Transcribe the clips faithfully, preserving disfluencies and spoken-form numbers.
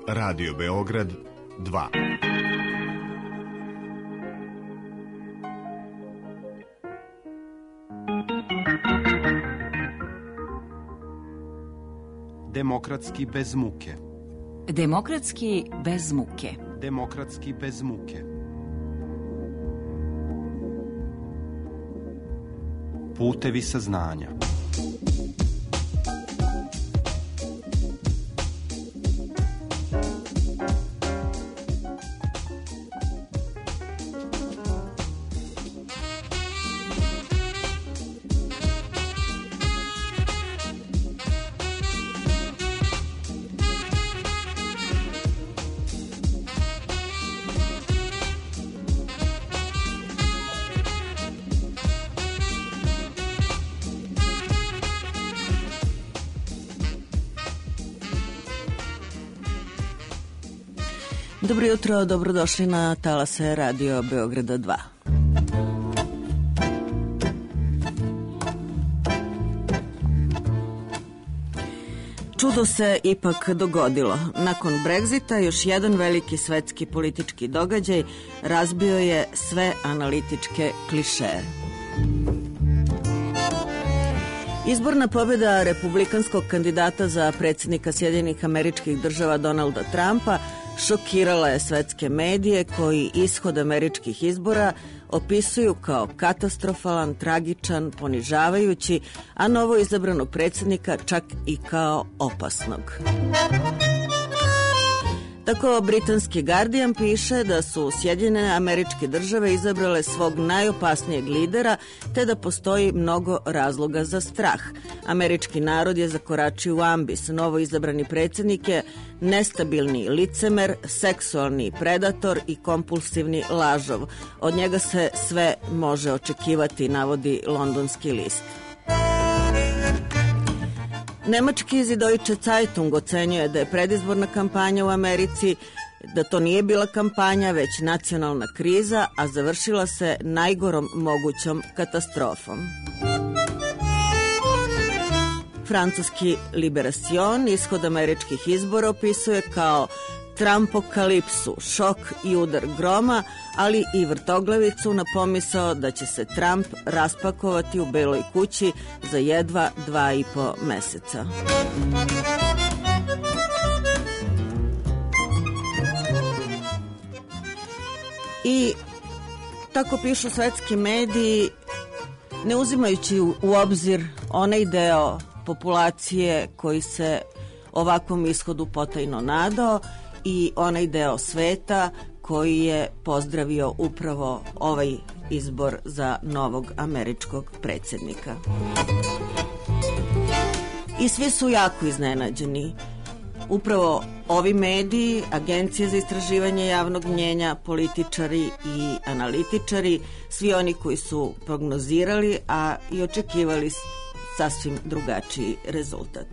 Radio Beograd dva. Demokratski bez muke. Demokratski bez muke. Demokratski bez muke. Putevi saznanja. Dobro jutro, dobrodošli na talase Radio Beograda dva. Čudo se ipak dogodilo. Nakon Brexita još jedan veliki svetski politički događaj razbio je sve analitičke klišeje. Izborna pobjeda republikanskog kandidata za predsjednika Sjedinjenih Američkih Država Donalda Trumpa šokirala je svetske medije koji ishod američkih izbora opisuju kao katastrofalan, tragičan, ponižavajući, a novo izabranog predsjednika čak i kao opasnog. Tako britanski Guardian piše da su Sjedinjene Američke Države izabrale svog najopasnijeg lidera, te da postoji mnogo razloga za strah. Američki narod je zakoračio u ambis. Novo izabrani predsjednik je nestabilni licemer, seksualni predator i kompulsivni lažov. Od njega se sve može očekivati, navodi londonski list. Nemački Süddeutsche Zeitung ocenjuje da je predizborna kampanja u Americi, da to nije bila kampanja, već nacionalna kriza, a završila se najgorom mogućom katastrofom. Francuski Liberation ishod američkih izbora opisuje kao Trumpokalipsu, šok i udar groma, ali i vrtoglavicu na pomisao da će se Trump raspakovati u Beloj kući za jedva dva i po meseca. I tako pišu svetski mediji, ne uzimajući u obzir onaj deo populacije koji se ovakvom ishodu potajno nadao i onaj deo sveta koji je pozdravio upravo ovaj izbor za novog američkog predsjednika. I svi su jako iznenađeni. Upravo ovi mediji, agencije za istraživanje javnog mnjenja, političari i analitičari, svi oni koji su prognozirali, a i očekivali sasvim drugačiji rezultat.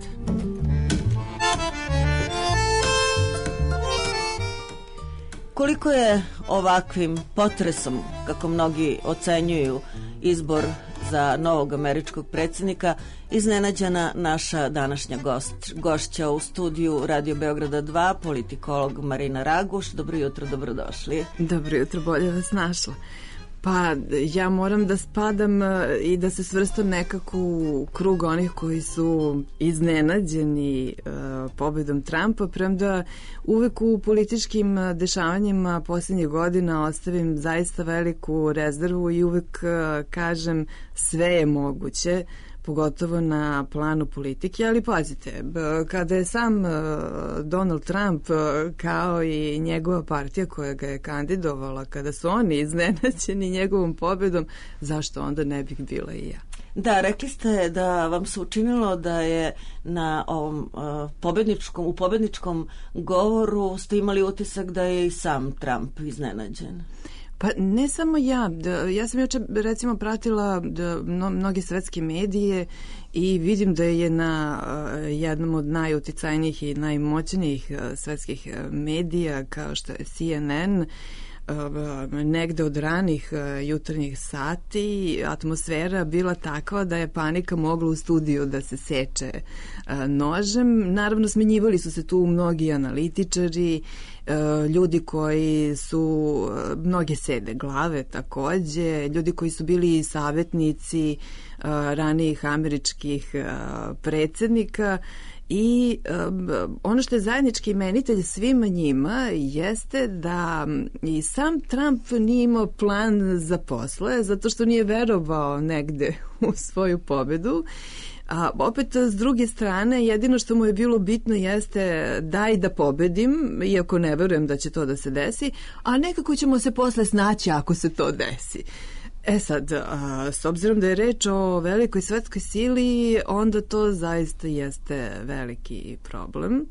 Koliko je ovakvim potresom, kako mnogi ocenjuju izbor za novog američkog predsjednika, iznenađena naša današnja gost, gošća u studiju Radio Beograda dva, politikolog Marina Raguš. Dobro jutro, dobrodošli. Dobro jutro, bolje vas našla. Pa ja moram da spadam i da se svrstam nekako u krug onih koji su iznenađeni uh, pobjedom Trumpa, premda uvek u političkim dešavanjima posljednjih godina ostavim zaista veliku rezervu i uvek uh, kažem sve je moguće, pogotovo na planu politike, ali pazite, kada je sam Donald Trump kao i njegova partija koja ga je kandidovala, kada su oni iznenađeni njegovom pobjedom, zašto onda ne bih bila i ja? Da, rekli ste da vam se učinilo da je na ovom uh, pobedničkom, u pobedničkom govoru ste imali utisak da je i sam Trump iznenađen. Pa ne samo ja, da, ja sam juče recimo pratila da, no, mnoge svetske medije i vidim da je na uh, jednom od najuticajnijih i najmoćnijih uh, svetskih medija kao što je C N N negde od ranih jutarnjih sati atmosfera bila takva da je panika mogla u studiju da se seče nožem. Naravno, smenjivali su se tu mnogi analitičari, ljudi koji su, mnoge sede glave takođe, ljudi koji su bili savjetnici ranijih američkih predsjednika. I um, ono što je zajednički imenitelj svima njima jeste da i sam Trump nije imao plan za posle, zato što nije verovao negde u svoju pobedu. A opet, s druge strane, jedino što mu je bilo bitno jeste daj da pobedim, iako ne verujem da će to da se desi, a nekako ćemo se posle snaći ako se to desi. E sad, a, s obzirom da je reč o velikoj svetskoj sili, onda to zaista jeste veliki problem.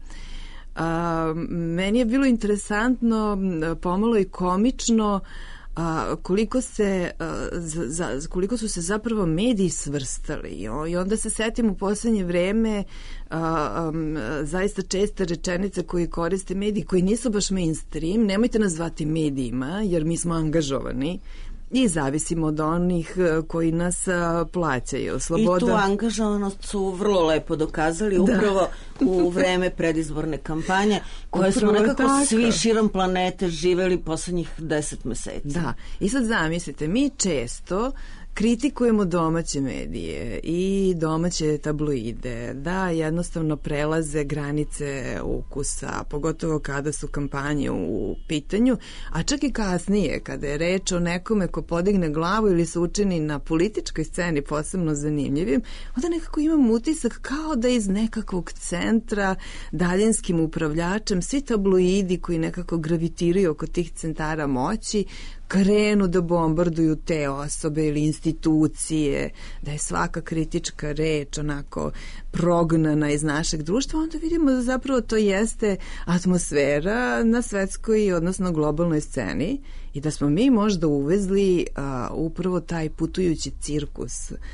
A, meni je bilo interesantno, pomalo i komično, a, koliko se a, za, za, koliko su se zapravo mediji svrstali i onda se setim u poslednje vreme a, a, zaista česte rečenice koje koriste mediji koji nisu baš mainstream, nemojte nas zvati medijima jer mi smo angažovani i zavisimo od onih koji nas plaćaju. Sloboda... I tu angažovanost su vrlo lepo dokazali da. Upravo u vreme predizborne kampanje koje smo nekako tako. Svi širom planete živeli poslednjih deset meseci. Da, i sad zamislite, mi često kritikujemo domaće medije i domaće tabloide da jednostavno prelaze granice ukusa, pogotovo kada su kampanje u pitanju, a čak i kasnije kada je reč o nekome ko podigne glavu ili se učini na političkoj sceni posebno zanimljivim, onda nekako imam utisak kao da iz nekakvog centra daljinskim upravljačem svi tabloidi koji nekako gravitiraju oko tih centara moći krenu da bombarduju te osobe ili institucije, da je svaka kritička reč onako prognana iz našeg društva, onda vidimo da zapravo to jeste atmosfera na svetskoj, odnosno globalnoj sceni i da smo mi možda uvezli a, upravo taj putujući cirkus a,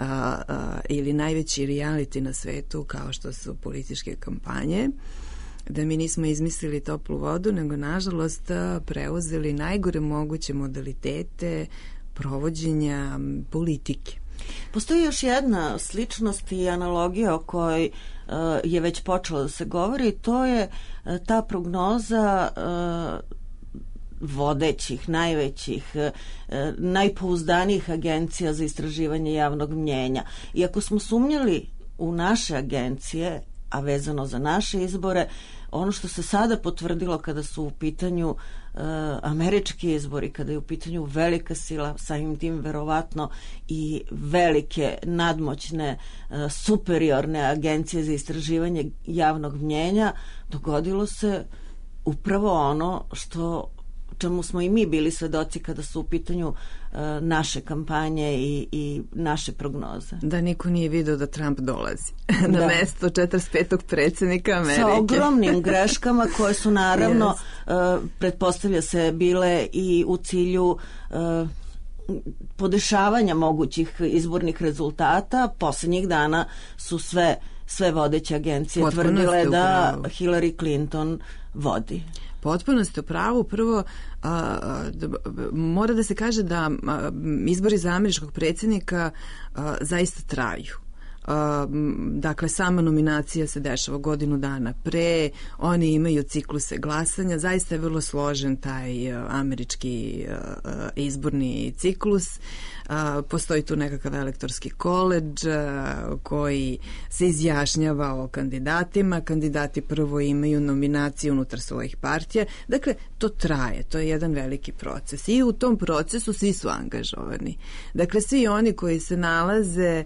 a, ili najveći reality na svetu kao što su političke kampanje, da mi nismo izmislili toplu vodu, nego nažalost preuzeli najgore moguće modalitete provođenja politike. Postoji još jedna sličnost i analogija o kojoj uh, je već počelo da se govori, to je uh, ta prognoza uh, vodećih, najvećih, uh, najpouzdanijih agencija za istraživanje javnog mnjenja. I ako smo sumnjali u naše agencije, a vezano za naše izbore, ono što se sada potvrdilo kada su u pitanju uh, američki izbori, kada je u pitanju velika sila, samim tim verovatno i velike, nadmoćne, uh, superiorne agencije za istraživanje javnog mnjenja, dogodilo se upravo ono što čemu smo i mi bili svedoci kada su u pitanju uh, naše kampanje i, i naše prognoze. Da niko nije video da Trump dolazi na da. mesto četrdeset petog predsjednika Amerike. Sa ogromnim greškama koje su naravno, yes. uh, pretpostavlja se, bile i u cilju uh, podešavanja mogućih izbornih rezultata. Poslednjih dana su sve, sve vodeće agencije Potpuno tvrdile da Hillary Clinton vodi. Potpuno ste u pravu. Prvo, a, a, da, mora da se kaže da a, izbori za američkog predsjednika a, zaista traju. A, dakle, sama nominacija se dešava godinu dana pre, oni imaju cikluse glasanja, zaista je vrlo složen taj a, američki a, izborni ciklus. A, postoji tu nekakav elektorski koledž a, koji se izjašnjava o kandidatima. Kandidati prvo imaju nominaciju unutar svojih partija. Dakle, to traje, to je jedan veliki proces i u tom procesu svi su angažovani. Dakle, svi oni koji se nalaze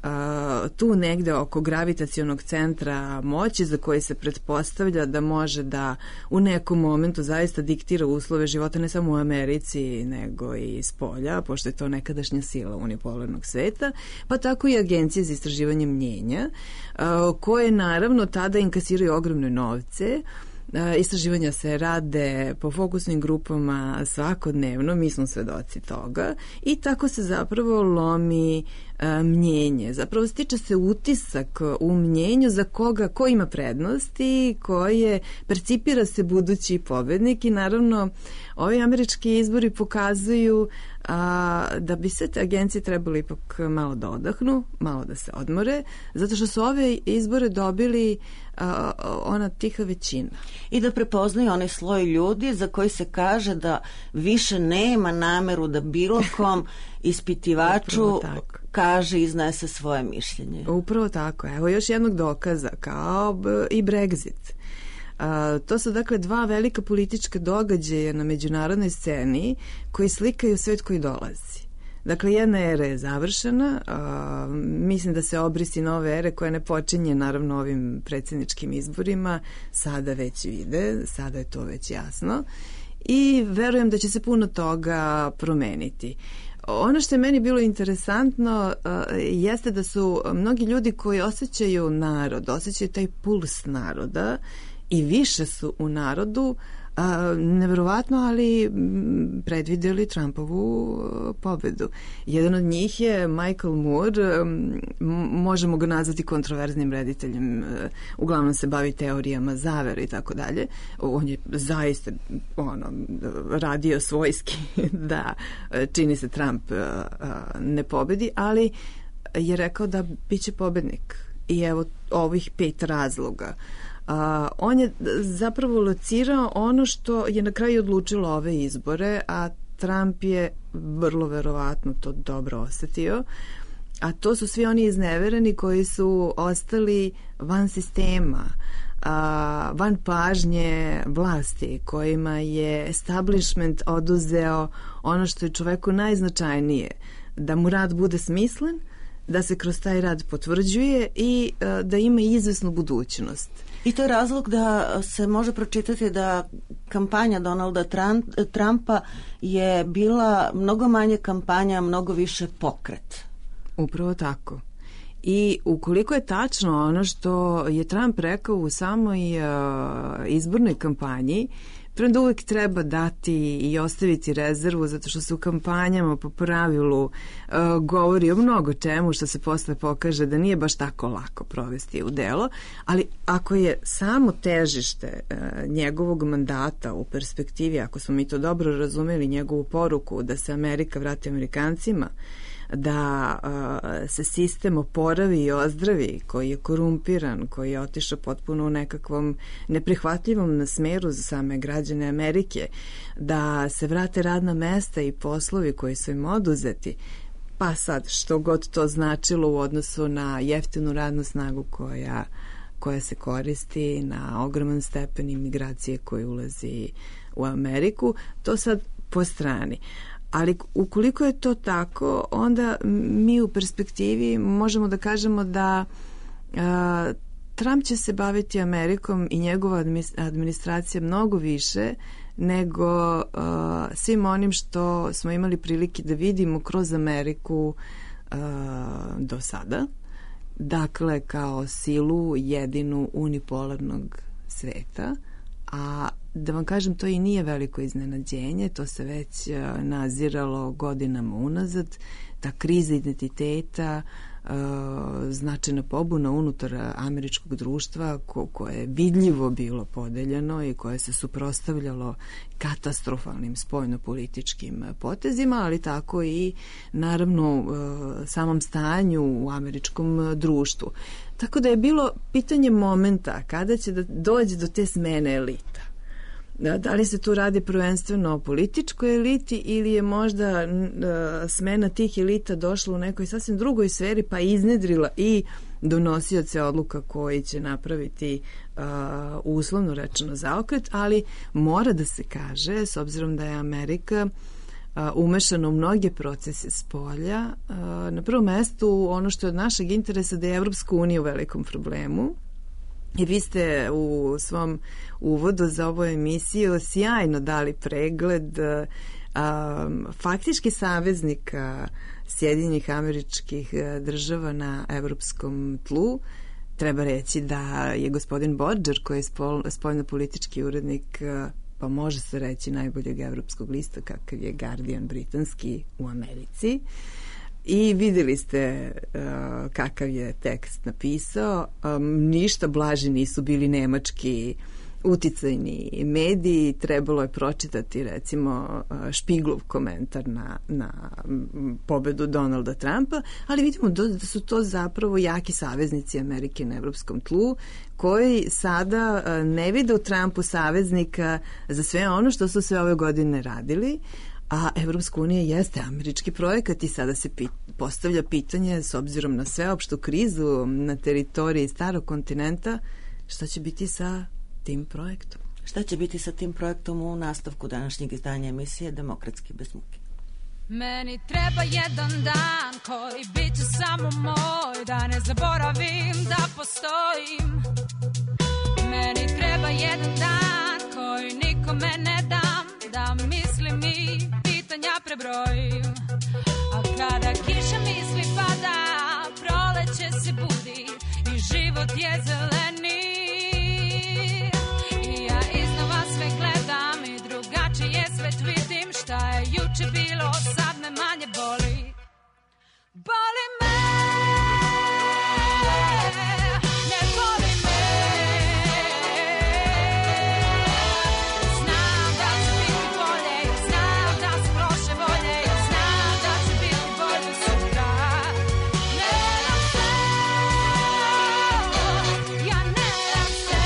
Uh, tu negde oko gravitacionog centra moći za koji se pretpostavlja da može da u nekom momentu zaista diktira uslove života ne samo u Americi nego i iz polja, pošto je to nekadašnja sila unipolarnog sveta, pa tako i agencije za istraživanje mnjenja uh, koje naravno tada inkasiraju ogromne novce. Istraživanja se rade po fokusnim grupama svakodnevno, mi smo svedoci toga i tako se zapravo lomi mnjenje. Zapravo stiče se utisak u mnjenju za koga, ko ima prednosti, ko je, percipira se budući pobednik i naravno ovi američki izbori pokazuju a, da bi se te agencije trebali ipak malo da odahnu, malo da se odmore, zato što su ove izbore dobili a, ona tiha većina. I da prepoznaju onaj sloj ljudi za koji se kaže da više nema nameru da bilo kom ispitivaču kaže, iznese svoje mišljenje. Upravo tako. Evo još jednog dokaza, kao i Brexit. Uh, to su dakle dva velika politička događaja na međunarodnoj sceni koji slikaju svet koji dolazi. Dakle, jedna era je završena, uh, mislim da se obrisi nove ere koja ne počinje naravno ovim predsjedničkim izborima, sada već vide, sada je to već jasno i verujem da će se puno toga promeniti. Ono što je meni bilo interesantno uh, jeste da su mnogi ljudi koji osjećaju narod, osjećaju taj puls naroda i više su u narodu, a, neverovatno, ali predvidjeli Trumpovu pobedu. Jedan od njih je Michael Moore, možemo ga nazvati kontroverznim rediteljem, uglavnom se bavi teorijama zavere i tako dalje. On je zaista ono, radio svojski da čini se Trump ne pobedi, ali je rekao da bit će pobednik. I evo ovih pet razloga. Uh, on je zapravo locirao ono što je na kraju odlučilo ove izbore, a Trump je vrlo verovatno to dobro osetio, a to su svi oni iznevereni koji su ostali van sistema, uh, van pažnje vlasti, kojima je establishment oduzeo ono što je čoveku najznačajnije, da mu rad bude smislen, da se kroz taj rad potvrđuje i uh, da ima izvesnu budućnost. I to je razlog da se može pročitati da kampanja Donalda Trumpa je bila mnogo manje kampanja, mnogo više pokret. Upravo tako. I ukoliko je tačno ono što je Trump rekao u samoj uh, izbornoj kampanji, premda uvijek treba dati i ostaviti rezervu, zato što se u kampanjama po pravilu uh, govori o mnogo čemu što se posle pokaže da nije baš tako lako provesti u delo, ali ako je samo težište uh, njegovog mandata u perspektivi, ako smo mi to dobro razumeli, njegovu poruku da se Amerika vrati Amerikancima, da uh, se sistem oporavi i ozdravi, koji je korumpiran, koji je otišao potpuno u nekakvom neprihvatljivom smeru za same građane Amerike, da se vrate radna mesta i poslovi koji su im oduzeti, pa sad što god to značilo u odnosu na jeftinu radnu snagu koja, koja se koristi, na ogroman stepen imigracije koji ulazi u Ameriku, to sad po strani. Ali ukoliko je to tako, onda mi u perspektivi možemo da kažemo da a, Trump će se baviti Amerikom i njegova administracija mnogo više nego a, svim onim što smo imali prilike da vidimo kroz Ameriku a, do sada. Dakle, kao silu jedinu unipolarnog sveta, a da vam kažem, to i nije veliko iznenađenje, to se već uh, naziralo godinama unazad, ta kriza identiteta, uh, značajna pobuna unutar američkog društva ko, koje je vidljivo bilo podeljeno i koje se suprotstavljalo katastrofalnim spoljno-političkim potezima, ali tako i naravno uh, samom stanju u američkom društvu. Tako da je bilo pitanje momenta kada će da dođe do te smene elita. Da li se tu radi prvenstveno o političkoj eliti ili je možda smena tih elita došla u nekoj sasvim drugoj sferi pa iznedrila i donosioce odluka koji će napraviti uh, uslovno rečeno zaokret, ali mora da se kaže, s obzirom da je Amerika uh, umešana u mnoge procese spolja, uh, na prvom mestu ono što je od našeg interesa da je Evropska unija u velikom problemu. I vi ste u svom uvodu za ovu emisiju sjajno dali pregled um, faktički saveznika Sjedinjenih Američkih Država na evropskom tlu. Treba reći da je gospodin Bodger, koji je spol, spoljno-politički urednik, pa može se reći najboljeg evropskog lista kakav je Guardian britanski u Americi, I videli ste uh, kakav je tekst napisao. Um, ništa blaži nisu bili nemački uticajni mediji. Trebalo je pročitati recimo Špiglov komentar na, na pobedu Donalda Trumpa, ali vidimo da su to zapravo jaki saveznici Amerike na evropskom tlu, koji sada ne vide u Trumpu saveznika za sve ono što su sve ove godine radili, a Evropska unija jeste američki projekat i sada se pit, postavlja pitanje s obzirom na sveopštu krizu na teritoriji starog kontinenta, šta će biti sa tim projektom? Šta će biti sa tim projektom u nastavku današnjeg izdanja emisije Demokratski bez muke? Meni treba jedan dan koji bit će samo moj, da ne zaboravim da postojim. Meni treba jedan dan koji nikome ne dam, da mislim i pitanja prebrojim. A kada kiša misli pada, proleće se budi i život je zeleni. I ja iznova sve gledam i drugačije svet vidim. Šta je juče bilo, sad me manje boli. Boli me, ne boli me. Znam da će biti bolje, znam da sam loše volje, znam da će biti bolje sutra. Ne dam se, ja ne dam se.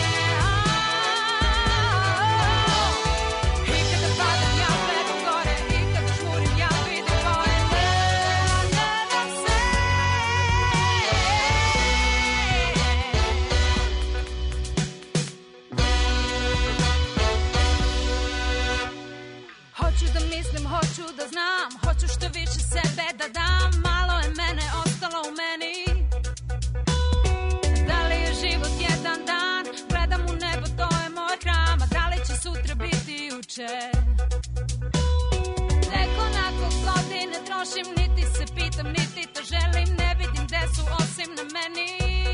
I kada padam ja gledam gore, i kada žmurim ja vidim boje. Ne, ne dam se. Hoću da mislim, hoću da znam, hoću što više sebe da dam. Malo je mene ostalo u meni. Da li je život jedan dan, gledam u nebo, to je moj hram. A da li će sutra biti juče? Nekoliko godine trošim, niti se pitam, niti to želim. Ne vidim gde su osim na meni.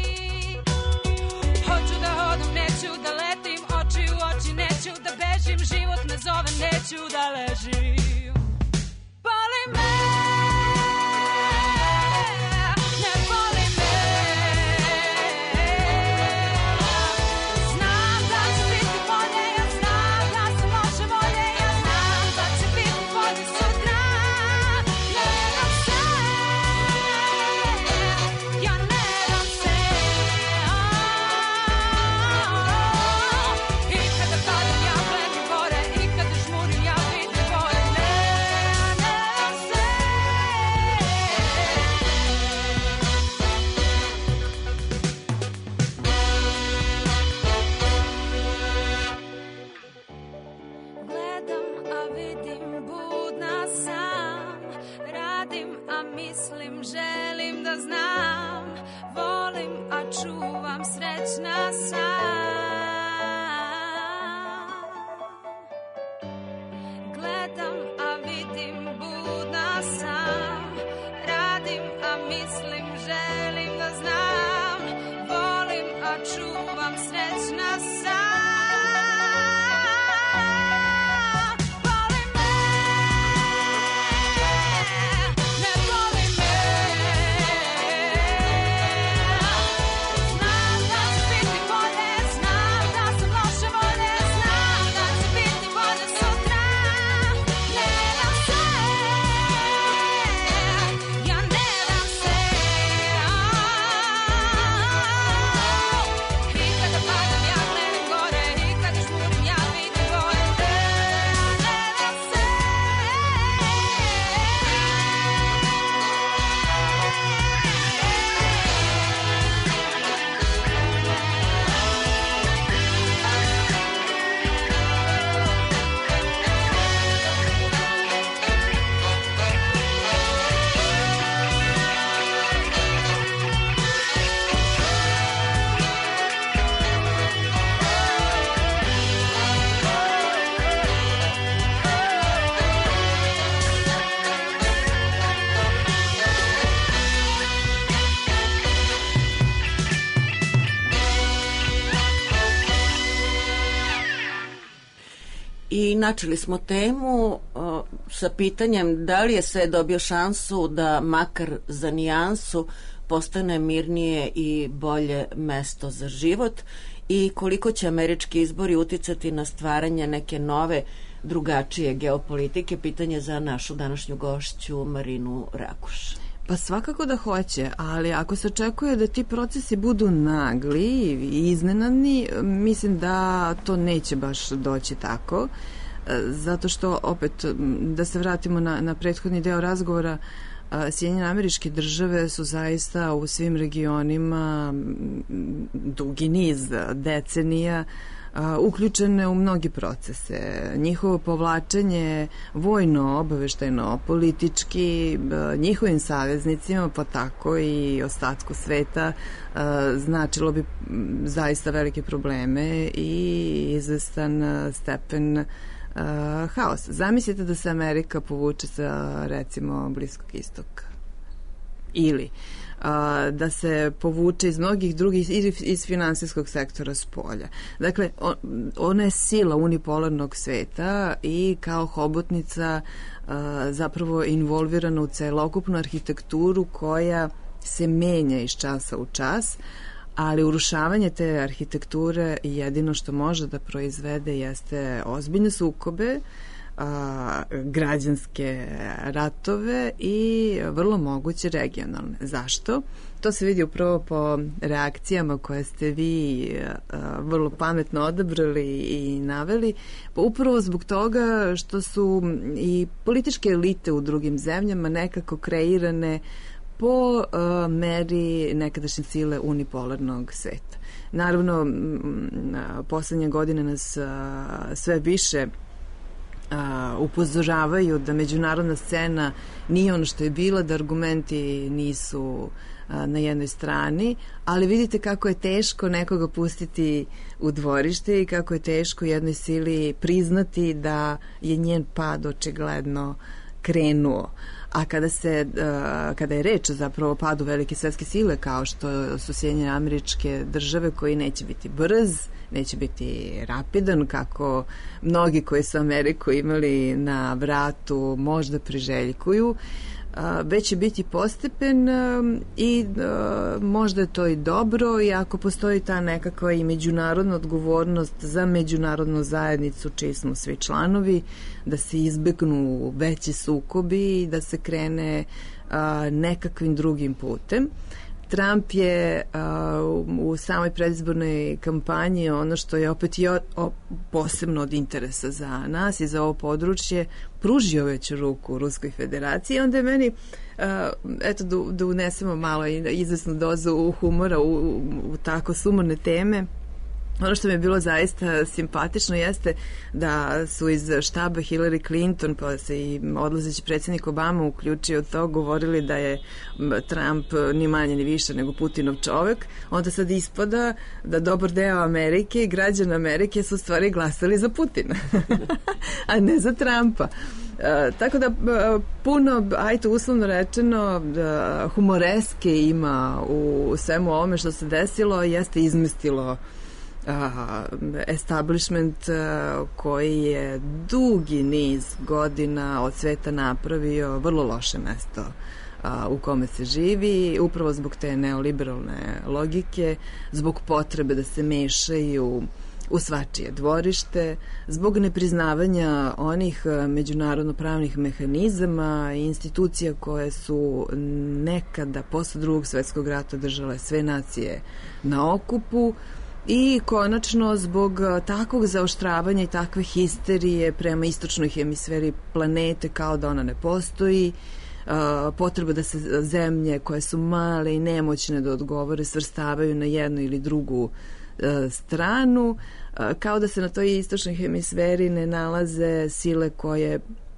Hoću da hodam, neću da letim, oči u oči, neću da bežim. Život me zove, neću da ležim. Boli me, ne boli me. Znam da će biti bolje, ja znam da sam loše volje, ja znam da će biti bolje sutra. Ne dam se, ja ne dam se. I kada padam ja gledam gore, i kada žmurim ja vidim boje. Ne, ne dam se. Gledam, a vidim, budna sam. Radim, a mislim, želim da znam. Volim, a čuvam, srećna sam. Gledam, a vidim, budna sam. Radim, a mislim, želim da znam. Volim, a čuvam, srećna sam. Boli me, ne boli me. Znam da će biti bolje, I načeli smo temu o, sa pitanjem da li je sve dobio šansu da makar za nijansu postane mirnije i bolje mesto za život i koliko će američki izbori uticati na stvaranje neke nove, drugačije geopolitike. Pitanje za našu današnju gošću Marinu Rakuš. Pa svakako da hoće, ali ako se očekuje da ti procesi budu nagli i iznenadni, mislim da to neće baš doći tako, zato što, opet, da se vratimo na, na prethodni deo razgovora, Sjedinjene Američke Države su zaista u svim regionima dugi niz decenija uključene u mnogi procese. Njihovo povlačenje vojno, obaveštajno, politički, njihovim saveznicima, pa tako i ostatku sveta, značilo bi zaista velike probleme i izvestan stepen Uh, haos. Zamislite da se Amerika povuče sa, recimo, Bliskog istoka. Ili uh, da se povuče iz mnogih drugih, iz, iz finansijskog sektora s polja. Dakle, on, ona je sila unipolarnog sveta i kao hobotnica uh, zapravo involvirana u celokupnu arhitekturu koja se menja iz časa u čas, ali urušavanje te arhitekture jedino što može da proizvede jeste ozbiljne sukobe, a, građanske ratove i vrlo moguće regionalne. Zašto? To se vidi upravo po reakcijama koje ste vi a, vrlo pametno odabrali i naveli, pa upravo zbog toga što su i političke elite u drugim zemljama nekako kreirane po uh, meri nekadašnje sile unipolarnog sveta. Naravno, m, poslednje godine nas uh, sve više uh, upozoravaju da međunarodna scena nije ono što je bila, da argumenti nisu uh, na jednoj strani, ali vidite kako je teško nekoga pustiti u dvorište i kako je teško jednoj sili priznati da je njen pad očigledno krenuo. A kada se, uh, kada je reč zapravo o padu velike svetske sile kao što su Sjedinjene Američke Države, koji neće biti brz, neće biti rapidan kako mnogi koji su Ameriku imali na vratu možda priželjkuju, već će biti postepen i možda je to i dobro, i ako postoji ta nekakva i međunarodna odgovornost za međunarodnu zajednicu čiji smo svi članovi, da se izbegnu veći sukobi i da se krene nekakvim drugim putem. Trump je uh, u samoj predizbornoj kampanji, ono što je opet i o, o, posebno od interesa za nas i za ovo područje, pružio već ruku Ruskoj federaciji. Onda je meni, uh, eto da, da unesemo malo izvesnu dozu humora u, u, u tako sumorne teme. Ono što mi je bilo zaista simpatično jeste da su iz štaba Hillary Clinton, pa se i odlazeći predsjednik Obama uključio to, govorili da je Trump ni manje ni više nego Putinov čovek. Onda sad ispada da dobar deo Amerike i građana Amerike su u stvari glasali za Putina, a ne za Trumpa. Uh, tako da uh, puno, ajte uslovno rečeno, uh, humoreske ima u svemu ovome što se desilo, jeste izmestilo Uh, establishment uh, koji je dugi niz godina od sveta napravio vrlo loše mesto uh, u kome se živi, upravo zbog te neoliberalne logike, zbog potrebe da se mešaju u svačije dvorište, zbog nepriznavanja onih međunarodno pravnih mehanizama i institucija koje su nekada posle drugog svetskog rata držale sve nacije na okupu. I konačno zbog takvog zaoštravanja i takve histerije prema istočnoj hemisferi planete kao da ona ne postoji, potreba da se zemlje koje su male i nemoćne da odgovore svrstavaju na jednu ili drugu stranu, kao da se na toj istočnoj hemisferi ne nalaze sile koje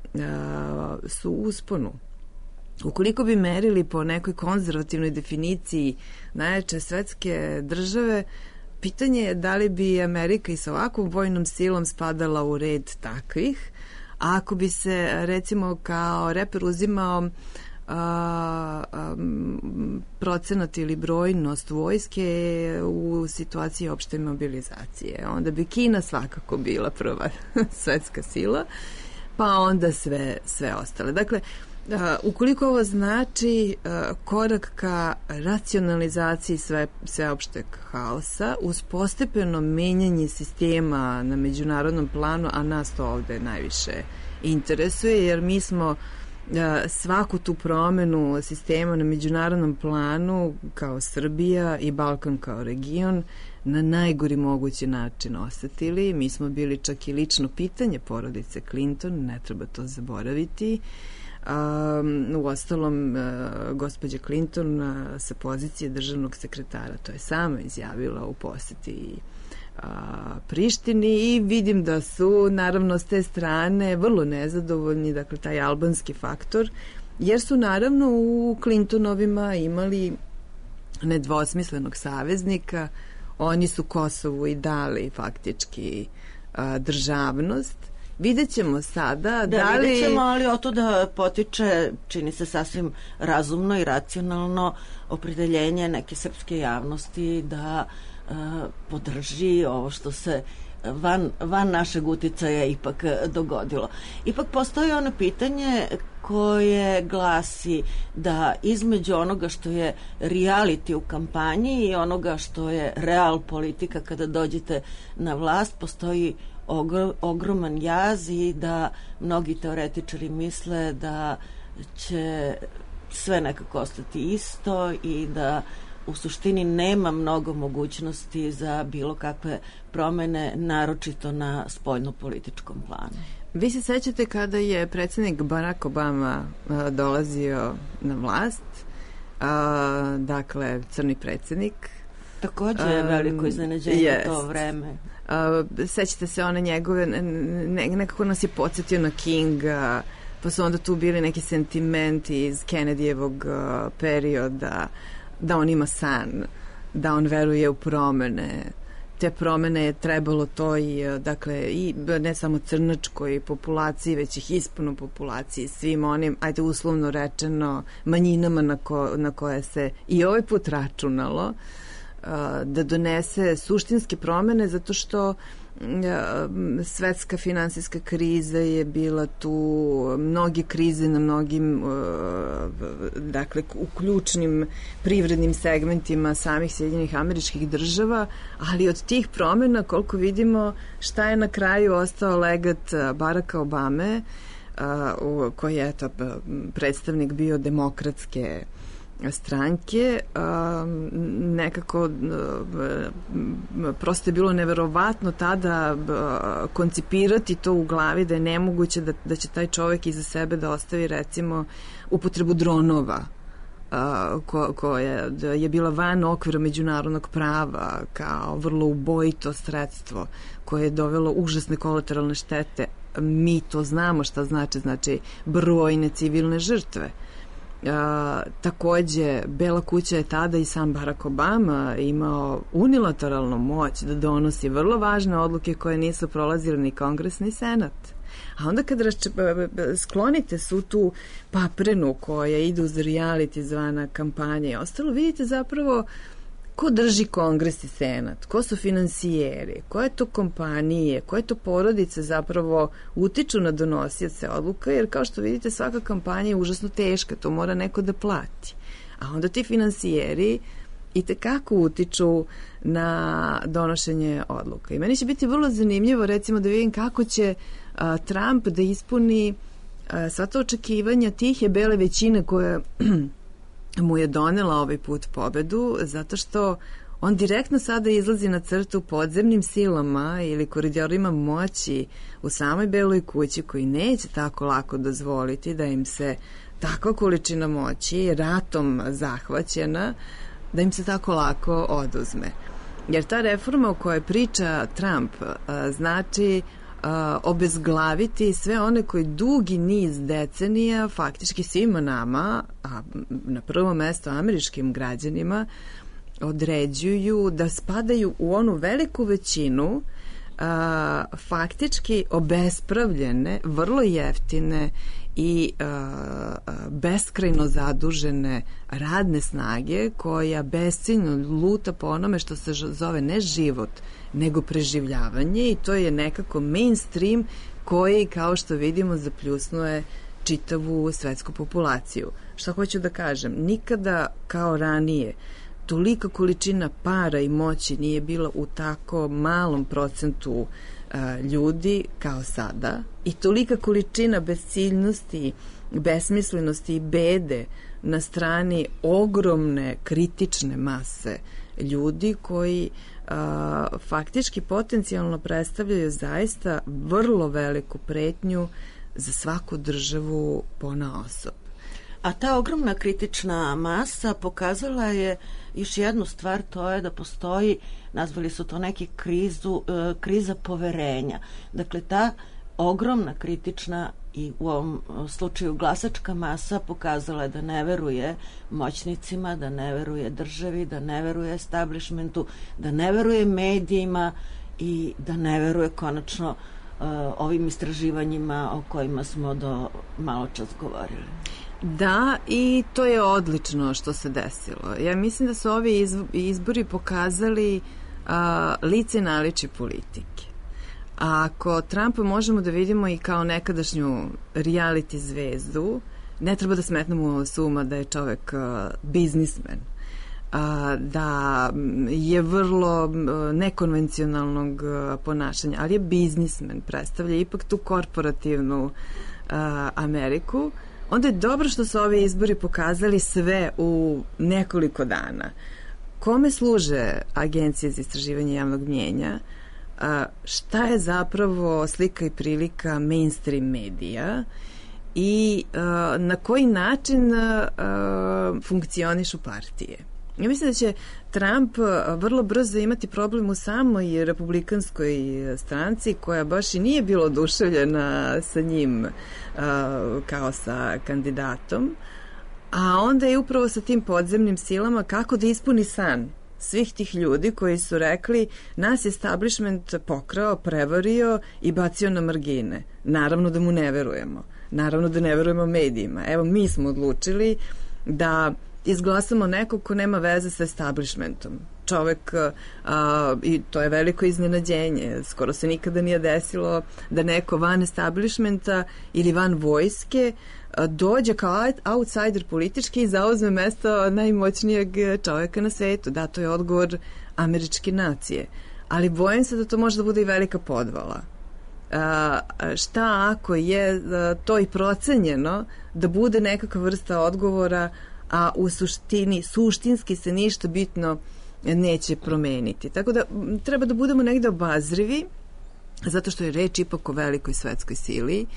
su u usponu. Ukoliko bi merili po nekoj konzervativnoj definiciji najjače svetske države, pitanje je da li bi Amerika i sa ovakvom vojnom silom spadala u red takvih, a ako bi se recimo kao reper uzimao a, a, procenat ili brojnost vojske u situaciji opšte mobilizacije. Onda bi Kina svakako bila prva svetska sila, pa onda sve, sve ostale. Dakle, a, ukoliko ovo znači a, korak ka racionalizaciji sve, sveopšteg haosa uz postepeno menjanje sistema na međunarodnom planu, a nas to ovde najviše interesuje, jer mi smo svaku tu promenu sistema na međunarodnom planu kao Srbija i Balkan kao region na najgori mogući način osetili. Mi smo bili čak i lično pitanje porodice Clinton, ne treba to zaboraviti. Um, u ostalom, uh, gospođa Clinton uh, sa pozicije državnog sekretara to je sama izjavila u poseti A, Prištini i vidim da su naravno s te strane vrlo nezadovoljni, dakle taj albanski faktor, jer su naravno u Clintonovima imali nedvosmislenog saveznika, oni su Kosovu i dali faktički a, državnost. Vidjet ćemo sada da, da li... vidjet ćemo, ali o to da potiče, čini se sasvim razumno i racionalno opredeljenje neke srpske javnosti da podrži ovo što se van, van našeg uticaja ipak dogodilo. Ipak postoji ono pitanje koje glasi da između onoga što je reality u kampanji i onoga što je real politika kada dođete na vlast postoji ogr, ogroman jaz i da mnogi teoretičari misle da će sve nekako ostati isto i da u suštini nema mnogo mogućnosti za bilo kakve promene, naročito na spoljno-političkom planu. Vi se sećate kada je predsjednik Barack Obama a, dolazio na vlast, a, dakle, crni predsjednik. Također je veliko iznenađenje yes. to vreme. A, sećate se one njegove, ne, nekako nas je podsjetio na Kinga, pa su onda tu bili neki sentimenti iz Kennedyjevog a, perioda, da on ima san, da on veruje u promene. Te promene je trebalo to i, dakle, i ne samo crnačkoj populaciji, već i hispanoj populaciji, svim onim, ajde uslovno rečeno, manjinama na, ko, na koje se i ovaj put računalo, da donese suštinske promene, zato što svetska finansijska kriza je bila tu, mnoge krize na mnogim dakle u ključnim privrednim segmentima samih Sjedinjenih Američkih Država, ali od tih promjena koliko vidimo šta je na kraju ostao legat Baracka Obame, koji je eto, predstavnik bio demokratske stranke, um, nekako uh, prosto je bilo neverovatno tada uh, koncipirati to u glavi da je nemoguće da, da će taj čovjek iza sebe da ostavi recimo upotrebu dronova uh, ko, koja je bila van okvira međunarodnog prava kao vrlo ubojito sredstvo koje je dovelo užasne kolateralne štete. Mi to znamo šta znači, znači brojne civilne žrtve. Uh, takođe, Bela kuća je tada i sam Barack Obama imao unilateralnu moć da donosi vrlo važne odluke koje nisu prolazile ni Kongres ni Senat. A onda kad rašče, sklonite su tu paprenu koja ide uz reality zvana kampanja i ostalo, vidite zapravo ko drži Kongres i Senat, ko su finansijeri, koje to kompanije, koje to porodice zapravo utiču na donosioce odluka, jer kao što vidite svaka kampanja je užasno teška, to mora neko da plati. A onda ti finansijeri i tekako utiču na donošenje odluka. I meni će biti vrlo zanimljivo recimo da vidim kako će a, Trump da ispuni a, sva to očekivanja tihe bele većine koje mu je donela ovaj put pobedu, zato što on direktno sada izlazi na crtu podzemnim silama ili koridorima moći u samoj Beloj kući koji neće tako lako dozvoliti da im se takva količina moći ratom zahvaćena, da im se tako lako oduzme. Jer ta reforma o kojoj priča Trump a, znači a, obezglaviti sve one koji dugi niz decenija faktički svima nama, a na prvo mesto američkim građanima, određuju da spadaju u onu veliku većinu a, faktički obespravljene, vrlo jeftine i a, beskrajno zadužene radne snage koja besciljno luta po onome što se zove ne život, nego preživljavanje, i to je nekako mainstream koji, kao što vidimo, zapljusnuje čitavu svetsku populaciju. Šta hoću da kažem? Nikada kao ranije tolika količina para i moći nije bila u tako malom procentu a, ljudi kao sada, i tolika količina besciljnosti, besmislenosti i bede na strani ogromne kritične mase ljudi koji a, faktički potencijalno predstavljaju zaista vrlo veliku pretnju za svaku državu ponaosob. A ta ogromna kritična masa pokazala je još jednu stvar, to je da postoji, nazvali su to neki krizu, e, kriza poverenja. Dakle, ta ogromna kritična i u ovom slučaju glasačka masa pokazala je da ne veruje moćnicima, da ne veruje državi, da ne veruje establishmentu, da ne veruje medijima i da ne veruje konačno uh, ovim istraživanjima o kojima smo do malo čas govorili. Da, i to je odlično što se desilo. Ja mislim da su ovi izbori pokazali uh, lice i naličje politike. A ako Trumpa možemo da vidimo i kao nekadašnju reality zvezdu, ne treba da smetnemo s uma da je čovek uh, biznismen, uh, da je vrlo uh, nekonvencionalnog uh, ponašanja, ali je biznismen, predstavlja ipak tu korporativnu uh, Ameriku. Onda je dobro što su ovi izbori pokazali sve u nekoliko dana. Kome služe agencije za istraživanje javnog mnjenja? A, šta je zapravo slika i prilika mainstream medija i a, na koji način a, a, funkcionišu partije. Ja mislim da će Trump vrlo brzo imati problem u samoj republikanskoj stranci, koja baš i nije bilo oduševljena sa njim a, kao sa kandidatom, a onda je upravo sa tim podzemnim silama kako da ispuni san svih tih ljudi koji su rekli nas je establishment pokrao, prevario i bacio na margine. Naravno da mu ne verujemo. Naravno da ne verujemo medijima. Evo, mi smo odlučili da izglasamo nekog ko nema veze sa establishmentom. Čovek, a, i to je veliko iznenađenje, skoro se nikada nije desilo da neko van establishmenta ili van vojske dođe kao outsider politički i zauzme mesto najmoćnijeg čovjeka na svetu. Da, to je odgovor američke nacije. Ali bojim se da to može da bude i velika podvala. A, šta ako je a, to i procenjeno da bude nekakva vrsta odgovora, a u suštini, suštinski se ništa bitno neće promeniti. Tako da treba da budemo negde obazrivi, zato što je reč ipak o velikoj svetskoj sili,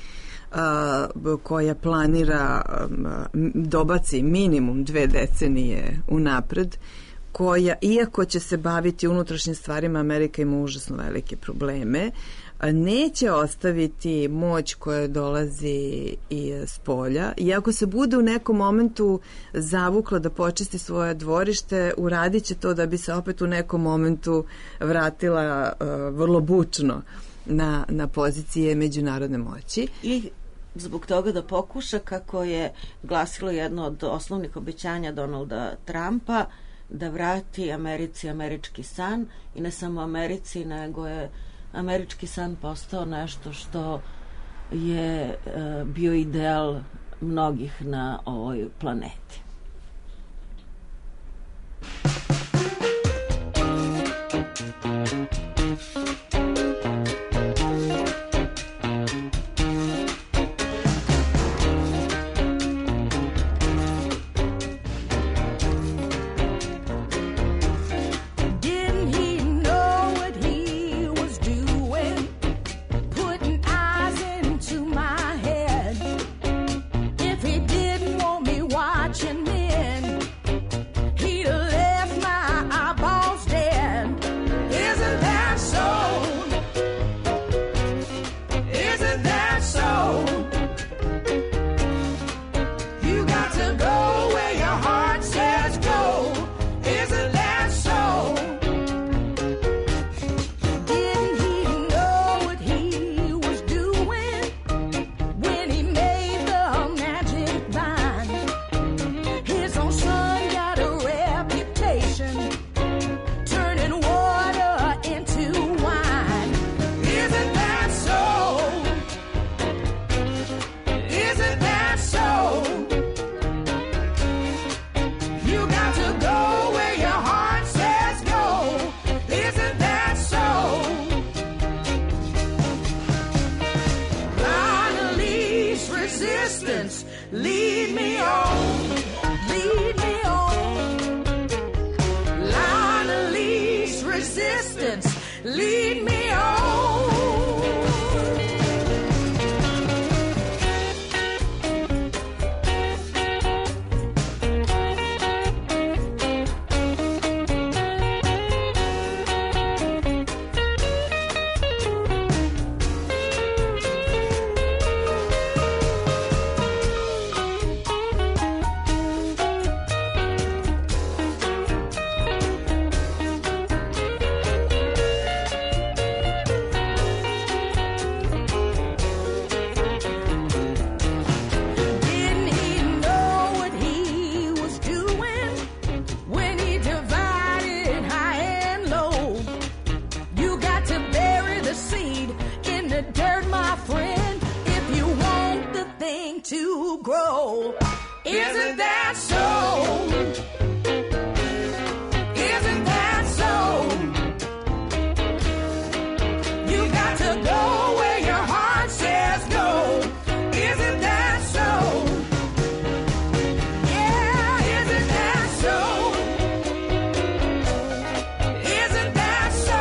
Uh, koja planira um, dobaci minimum dve decenije unapred, koja, iako će se baviti unutrašnjim stvarima, Amerika ima užasno velike probleme, neće ostaviti moć koja dolazi iz polja, i ako se bude u nekom momentu zavukla da počisti svoje dvorište, uradit će to da bi se opet u nekom momentu vratila uh, vrlo bučno na, na pozicije međunarodne moći. I zbog toga da pokuša, kako je glasilo jedno od osnovnih obećanja Donalda Trumpa, da vrati Americi američki san, i ne samo Americi, nego je američki san postao nešto što je e, bio ideal mnogih na ovoj planeti. He'd have left my eyeballs dead. Isn't that resistance. Lead me on, lead me on. Line of least resistance. Lead me on. To grow. Isn't that so? Isn't that so? You got to go where your heart says go. Isn't that so? Yeah, isn't that so? Isn't that so?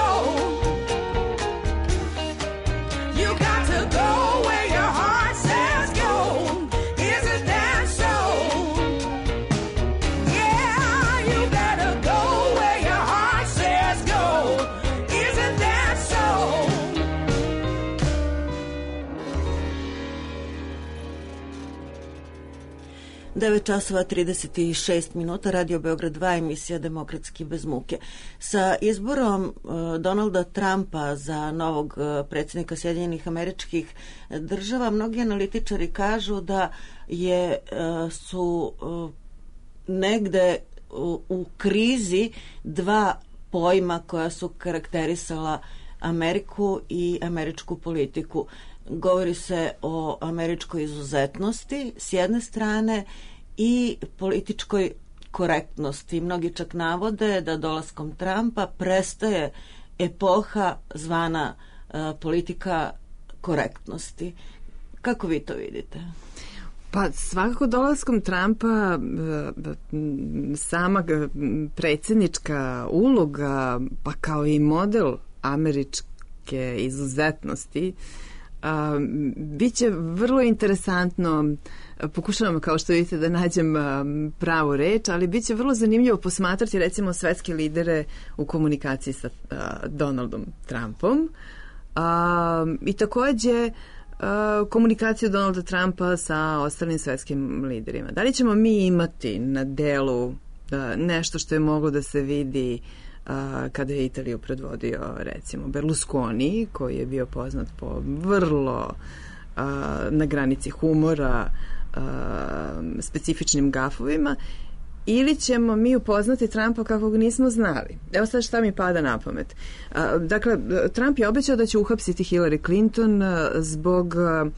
You got to go where your heart says go. devet časova trideset šest minuta, Radio Beograd dva, emisija Demokratski bez muke. Sa izborom uh, Donalda Trumpa za novog uh, predsjednika Sjedinjenih Američkih Država, mnogi analitičari kažu da je uh, su uh, negde u, u krizi dva pojma koja su karakterisala Ameriku i američku politiku. Govori se o američkoj izuzetnosti s jedne strane i političkoj korektnosti. Mnogi čak navode da dolaskom Trumpa prestaje epoha zvana uh, politika korektnosti. Kako vi to vidite? Pa svakako dolaskom Trumpa sama predsjednička uloga, pa kao i model američke izuzetnosti, a, biće vrlo interesantno. Pokušavam, kao što vidite, da nađem pravu reč, ali biće vrlo zanimljivo posmatrati recimo svetske lidere u komunikaciji sa a, Donaldom Trumpom a, i takođe a, komunikaciju Donalda Trumpa sa ostalim svetskim liderima. Da li ćemo mi imati na delu a, nešto što je moglo da se vidi a, kada je Italiju predvodio recimo Berlusconi, koji je bio poznat po vrlo a, na granici humora, specifičnim gafovima, ili ćemo mi upoznati Trumpa kakvog nismo znali. Evo sad šta mi pada na pamet. Dakle, Trump je obećao da će uhapsiti Hillary Clinton zbog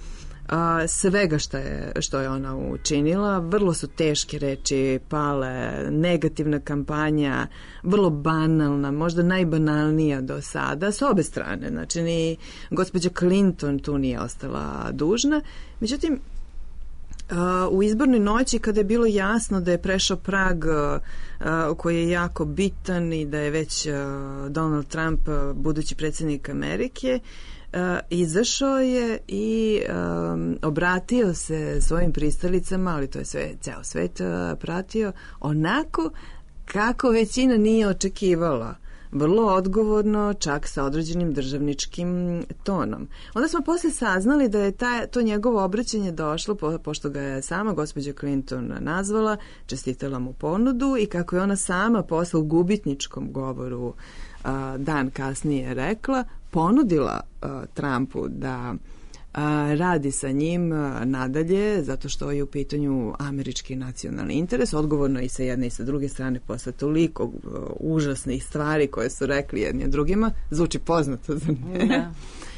svega što je, što je ona učinila. Vrlo su teške reči pale, negativna kampanja, vrlo banalna, možda najbanalnija do sada, s obe strane. Znači, ni gospođa Clinton tu nije ostala dužna. Međutim, u izbornoj noći, kada je bilo jasno da je prešao prag koji je jako bitan i da je već Donald Trump budući predsjednik Amerike, izašao je i obratio se svojim pristalicama, ali to je sve ceo svet pratio, onako kako većina nije očekivala. Vrlo odgovorno, čak sa određenim državničkim tonom. Onda smo posle saznali da je ta, to njegovo obraćanje došlo, po, pošto ga je sama gospođa Clinton nazvala, čestitala mu ponudu i kako je ona sama posle u gubitničkom govoru a, dan kasnije rekla, ponudila a, Trumpu da a, radi sa njim a, nadalje, zato što je u pitanju američki nacionalni interes, odgovorno i sa jedne i sa druge strane posle toliko uh, užasnih stvari koje su rekli jedni drugima, zvuči poznato za ne? Da.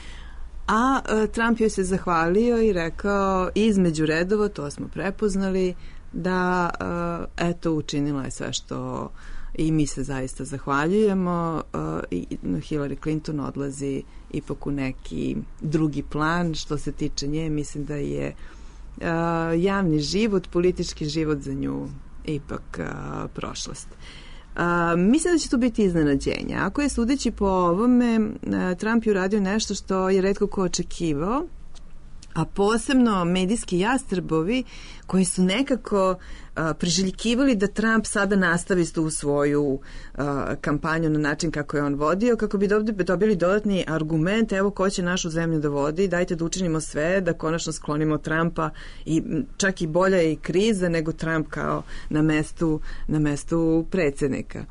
A uh, Trump joj se zahvalio i rekao između redova, to smo prepoznali, da uh, eto učinila je sve što i mi se zaista zahvaljujemo uh, i Hillary Clinton odlazi ipak u neki drugi plan što se tiče nje. Mislim da je javni život, politički život za nju ipak a, prošlost. A, mislim da će tu biti iznenađenja. Ako je sudeći po ovome, a, Trump je uradio nešto što je retko ko očekivao, a posebno medijski jastrebovi koji su nekako a, priželjkivali da Trump sada nastavi tu svoju a, kampanju na način kako je on vodio, kako bi dobili dodatni argument, evo ko će našu zemlju da vodi, dajte da učinimo sve, da konačno sklonimo Trumpa, i čak i bolja je i kriza nego Trump kao na mestu, na mestu predsjednika.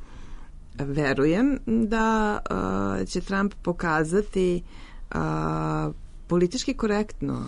Verujem da a, će Trump pokazati a, politički korektno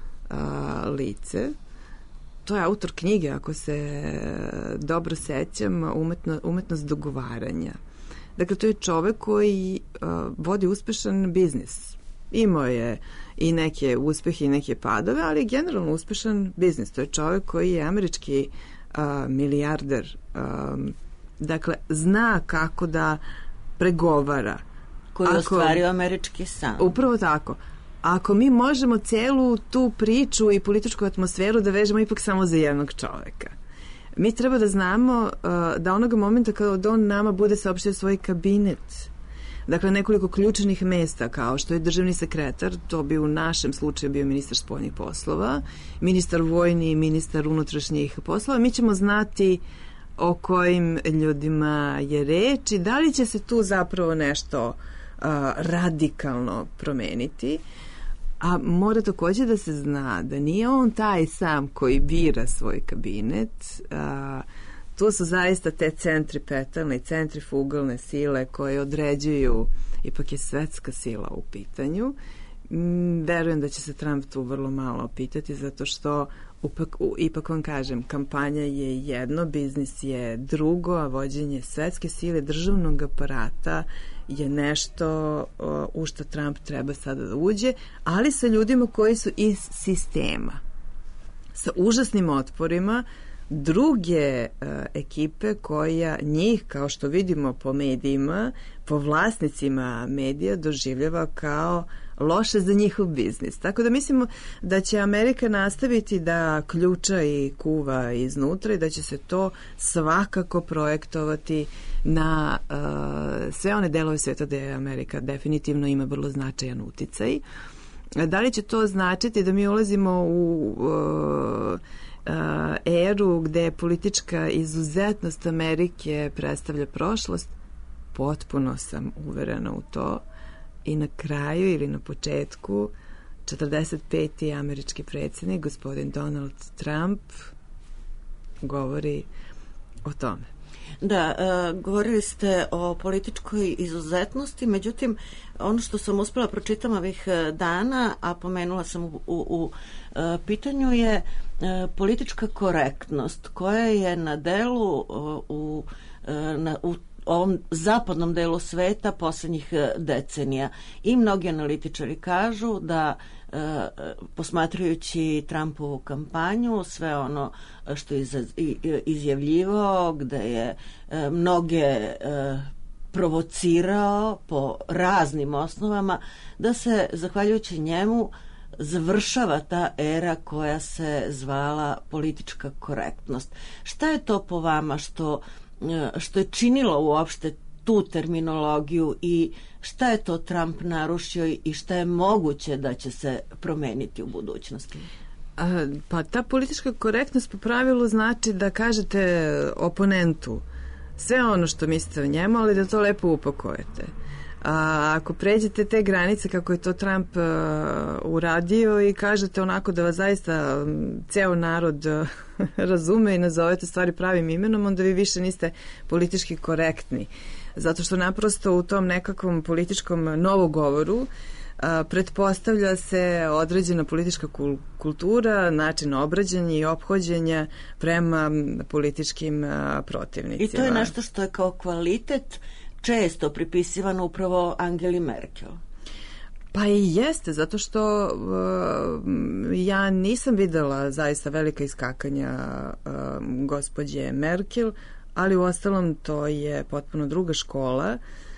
a, lice. To je autor knjige, ako se dobro sećam, umetno, umetnost dogovaranja. Dakle, to je čovek koji a, vodi uspešan biznis. Imao je i neke uspehe i neke padove, ali generalno uspešan biznis. To je čovek koji je američki a, milijarder. A, dakle, zna kako da pregovara. Koji je ostvario američki san. Upravo tako. Ako mi možemo celu tu priču i političku atmosferu da vežemo ipak samo za jednog čoveka. Mi treba da znamo uh, da onoga momenta kada on nama bude saopštio svoj kabinet, dakle nekoliko ključnih mesta kao što je državni sekretar, to bi u našem slučaju bio ministar spoljnih poslova, ministar vojni i ministar unutrašnjih poslova, mi ćemo znati o kojim ljudima je reč i da li će se tu zapravo nešto uh, radikalno promeniti. A mora također da se zna da nije on taj sam koji bira svoj kabinet. A, tu su zaista te centripetalne i centrifugalne sile koje određuju, ipak je svetska sila u pitanju. Mm, verujem da će se Trump tu vrlo malo pitati, zato što upak, u, ipak vam kažem, kampanja je jedno, biznis je drugo, a vođenje svetske sile državnog aparata je nešto uh, u što Trump treba sada da uđe, ali sa ljudima koji su iz sistema, sa užasnim otporima druge uh, ekipe koja njih, kao što vidimo po medijima, po vlasnicima medija, doživljava kao loše za njihov biznis. Tako da mislimo da će Amerika nastaviti da ključa i kuva iznutra i da će se to svakako projektovati na uh, sve one delove sveta gde Amerika definitivno ima vrlo značajan uticaj. Da li će to značiti da mi ulazimo u uh, uh, eru gde politička izuzetnost Amerike predstavlja prošlost? Potpuno sam uverena u to. I na kraju ili na početku četrdeset peti američki predsjednik, gospodin Donald Trump, govori o tome. Da, e, govorili ste o političkoj izuzetnosti, međutim, ono što sam uspela pročitam ovih dana, a pomenula sam u, u, u e, pitanju je e, politička korektnost koja je na delu u, u, na, u ovom zapadnom delu sveta poslednjih decenija. I mnogi analitičari kažu da e, posmatrajući Trumpovu kampanju, sve ono što je izjavljivao, gde je e, mnoge e, provocirao po raznim osnovama, da se zahvaljujući njemu završava ta era koja se zvala politička korektnost. Šta je to po vama što što je činilo uopšte tu terminologiju i šta je to Trump narušio i šta je moguće da će se promeniti u budućnosti? A, pa ta politička korektnost po pravilu znači da kažete oponentu sve ono što mislite o njemu, ali da to lepo upakujete. A ako pređete te granice kako je to Trump uh, uradio i kažete onako da vas zaista um, ceo narod uh, razume i nazovete stvari pravim imenom, onda vi više niste politički korektni. Zato što naprosto u tom nekakvom političkom novogovoru uh, pretpostavlja se određena politička kul- kultura, način obrađanja i ophođenja prema političkim uh, protivnicima. I to je nešto što je kao kvalitet često pripisivano upravo Angeli Merkel. Pa i jeste, zato što uh, ja nisam videla zaista velika iskakanja uh, gospođe Merkel, ali u ostalom to je potpuno druga škola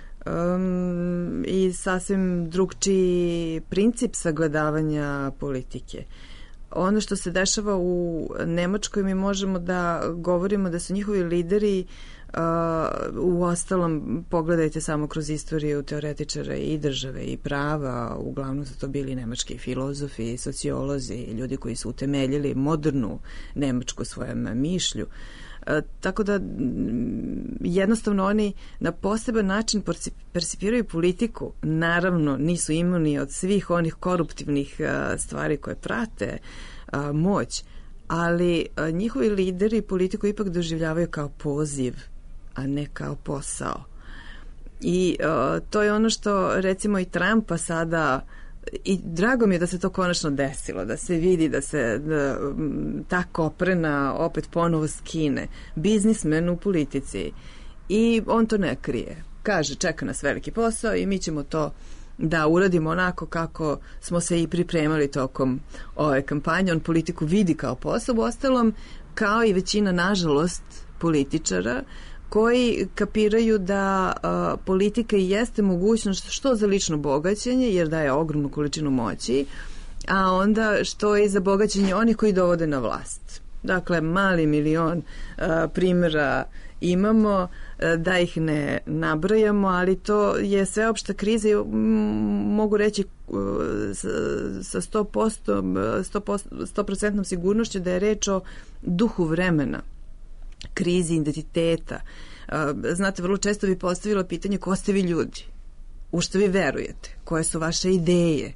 um, i sasvim drugčiji princip sagledavanja politike. ono što se dešava u Nemačkoj, mi možemo da govorimo da su njihovi lideri Uh, u ostalom, pogledajte samo kroz istoriju teoretičara i države i prava, uglavnom su to bili nemački filozofi, sociolozi, ljudi koji su utemeljili modernu Nemačku svojem mišlju. Uh, tako da jednostavno oni na poseban način percipiraju politiku. Naravno, nisu imuni od svih onih koruptivnih uh, stvari koje prate uh, moć, ali uh, njihovi lideri politiku ipak doživljavaju kao poziv, a ne kao posao. I uh, to je ono što recimo i Trumpa sada, i drago mi je da se to konačno desilo, da se vidi da se da, ta koprena opet ponovo skine. Biznismen u politici i on to ne krije. Kaže, čeka nas veliki posao i mi ćemo to da uradimo onako kako smo se i pripremali tokom ove kampanje. On politiku vidi kao posao, u ostalom kao i većina, nažalost, političara koji kapiraju da a, politika i jeste mogućnost što za lično bogaćenje, jer daje ogromnu količinu moći, a onda što i za bogaćenje onih koji dovode na vlast. Dakle, mali milion a, primjera imamo, a, da ih ne nabrajamo, ali to je sveopšta kriza i m, mogu reći a, sa sto posto, sto posto sigurnošću da je reč o duhu vremena, krizi identiteta. Znate, vrlo često bi postavilo pitanje ko ste vi ljudi, u što vi verujete, koje su vaše ideje,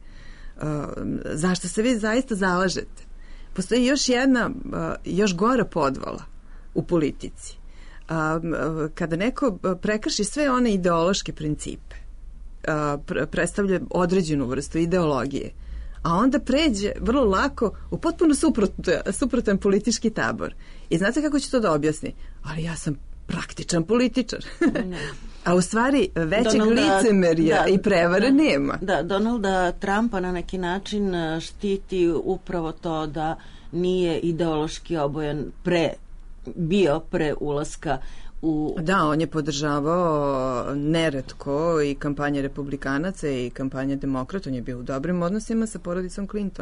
zašto se vi zaista zalažete. Postoji još jedna, još gora podvala u politici. Kada neko prekrši sve one ideološke principe, predstavlja određenu vrstu ideologije, a onda pređe vrlo lako u potpuno suprotan, suprotan politički tabor. I znate kako će to da objasni? Ali ja sam praktičan političar. A u stvari većeg Donalda, licemerja da, i prevare da, nema. Da, Donalda Trumpa na neki način štiti upravo to da nije ideološki obojan pre, bio pre ulaska u... Da, on je podržavao neretko i kampanje republikanaca i kampanje demokrata. On je bio u dobrim odnosima sa porodicom Clinton.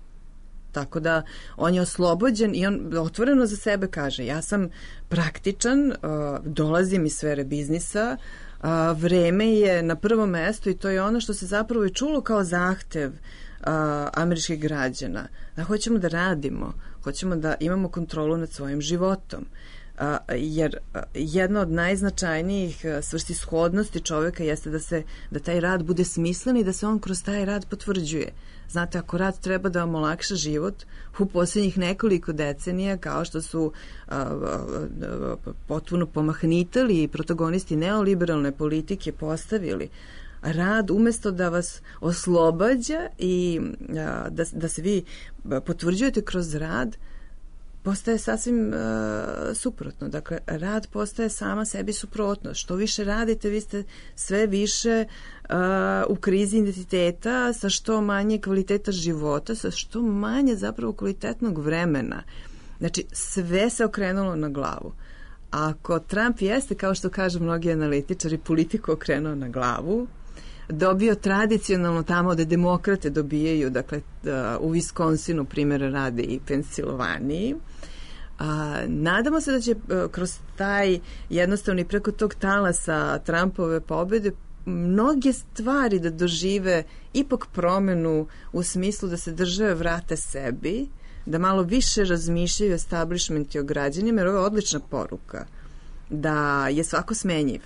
Tako da on je oslobođen i on otvoreno za sebe kaže, ja sam praktičan, dolazim iz sfere biznisa, vreme je na prvom mestu i to je ono što se zapravo je čulo kao zahtev američkih građana. Da hoćemo da radimo, hoćemo da imamo kontrolu nad svojim životom. A, jer a, jedna od najznačajnijih a, svrsishodnosti čovjeka jeste da se da taj rad bude smislen i da se on kroz taj rad potvrđuje. Znate, ako rad treba da vam olakša život, u posljednjih nekoliko decenija, kao što su a, a, a, potpuno pomahnitali i protagonisti neoliberalne politike postavili, rad umesto da vas oslobađa i a, da, da se vi potvrđujete kroz rad, postaje sasvim uh, suprotno. Dakle, rad postaje sama sebi suprotno. Što više radite, vi ste sve više uh, u krizi identiteta, sa što manje kvaliteta života, sa što manje zapravo kvalitetnog vremena. Znači, sve se okrenulo na glavu. Ako Trump jeste, kao što kažu mnogi analitičari, politiku okrenuo na glavu, dobio tradicionalno tamo da demokrate dobijaju, dakle u Viskonsinu primjera rade i Pensilvaniji. A, nadamo se da će kroz taj jednostavno i preko tog talasa Trumpove pobjede mnoge stvari da dožive ipak promenu u smislu da se države vrate sebi, da malo više razmišljaju establishmenti o građanima, jer ovo je odlična poruka da je svako smenjiv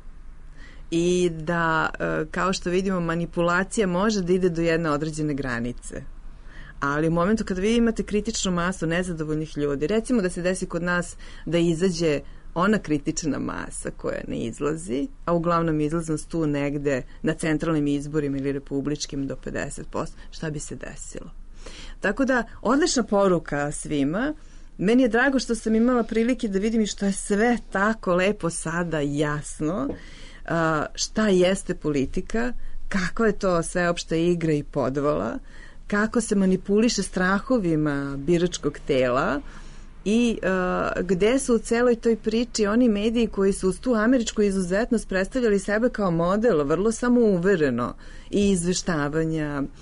i da, kao što vidimo, manipulacija može da ide do jedne određene granice. Ali u momentu kada vi imate kritičnu masu nezadovoljnih ljudi, recimo da se desi kod nas da izađe ona kritična masa koja ne izlazi, a uglavnom izlaznost tu negde na centralnim izborima ili republičkim do pedeset posto, šta bi se desilo? Tako da, odlična poruka svima. Meni je drago što sam imala prilike da vidim i što je sve tako lepo sada jasno, šta jeste politika, kako je to sveopšta igra i podvala, kako se manipuliše strahovima biračkog tela i uh, gde su u celoj toj priči oni mediji koji su uz tu američku izuzetnost predstavljali sebe kao model, vrlo samouvereno i izveštavanja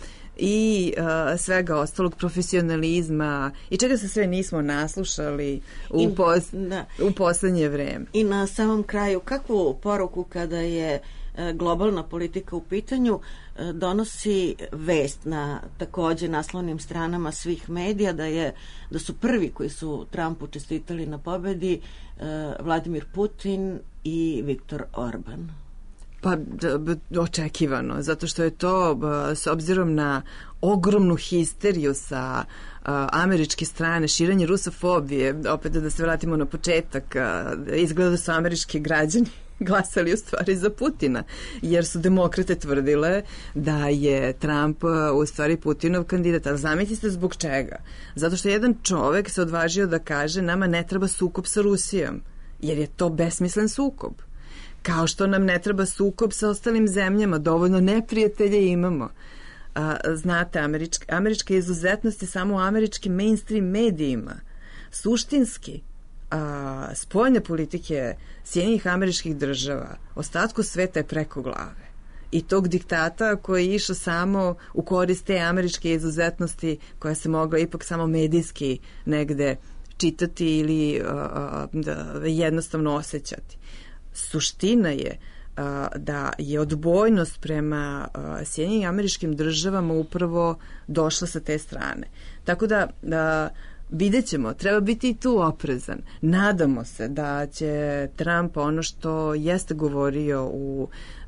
i uh, svega ostalog, profesionalizma i čega se sve nismo naslušali u, pos, da. u poslednje vreme. I na samom kraju, kakvu poruku kada je globalna politika u pitanju donosi vest na takođe naslovnim stranama svih medija da je da su prvi koji su Trumpu čestitali na pobedi Vladimir Putin i Viktor Orban? Pa očekivano, zato što je to s obzirom na ogromnu histeriju sa uh, američke strane, širenje rusofobije, opet da se vratimo na početak, uh, izgleda da su američki građani glasali u stvari za Putina, jer su demokrate tvrdile da je Trump u stvari Putinov kandidat. Ali zamislite zbog čega? Zato što jedan čovek se odvažio da kaže nama ne treba sukob sa Rusijom, jer je to besmislen sukob. Kao što nam ne treba sukob sa ostalim zemljama, dovoljno neprijatelje imamo. A, znate, američka, američka izuzetnost je samo u američkim mainstream medijima. Suštinski, a, spoljne politike Sjedinjenih američkih država, ostatku sveta je preko glave. I tog diktata koji je išao samo u korist te američke izuzetnosti koja se mogla ipak samo medijski negde čitati ili a, a, da, jednostavno osjećati. Suština je a, da je odbojnost prema Sjedinjenim američkim državama upravo došla sa te strane. Tako da, da vidjet ćemo, treba biti i tu oprezan. Nadamo se da će Trump ono što jeste govorio u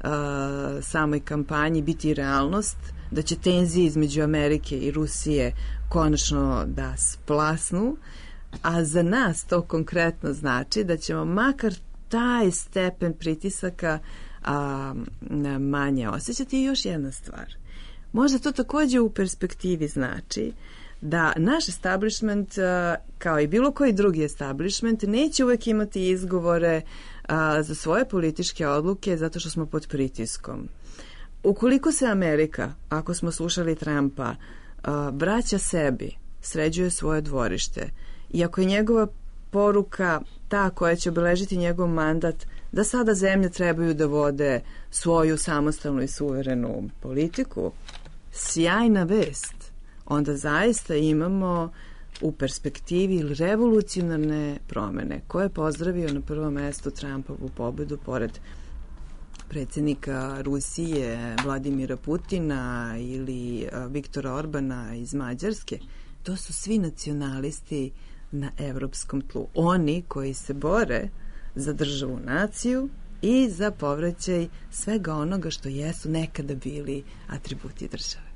a, samoj kampanji biti realnost, da će tenzije između Amerike i Rusije konačno da splasnu, a za nas to konkretno znači da ćemo makar taj stepen pritisaka a, manje osjećati. I još jedna stvar. Možda to takođe u perspektivi znači da naš establishment, a, kao i bilo koji drugi establishment, neće uvek imati izgovore a, za svoje političke odluke zato što smo pod pritiskom. Ukoliko se Amerika, ako smo slušali Trumpa, a, vraća sebi, sređuje svoje dvorište i ako je njegova poruka ta koja će obeležiti njegov mandat da sada zemlje trebaju da vode svoju samostalnu i suverenu politiku, sjajna vest. Onda zaista imamo u perspektivi revolucionarne promene koje je pozdravio na prvom mestu Trumpovu pobedu pored predsjednika Rusije Vladimira Putina ili Viktora Orbana iz Mađarske. To su svi nacionalisti na evropskom tlu. Oni koji se bore za državu naciju i za povraćaj svega onoga što jesu nekada bili atributi države.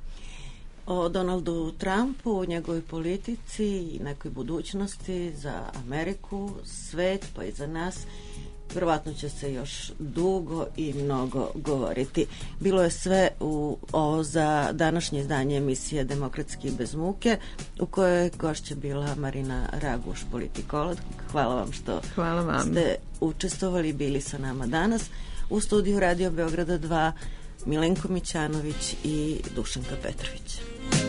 O Donaldu Trumpu, njegovoj politici i nekoj budućnosti za Ameriku, svet, pa i za nas, verovatno će se još dugo i mnogo govoriti. Bilo je sve u, o, za današnje izdanje emisije Demokratski bez muke, u kojoj je gošća bila Marina Raguš, politikolog. Hvala vam što Hvala vam. ste učestvovali i bili sa nama danas. U studiju Radio Beograda dva Milenko Mićanović i Dušanka Petrović.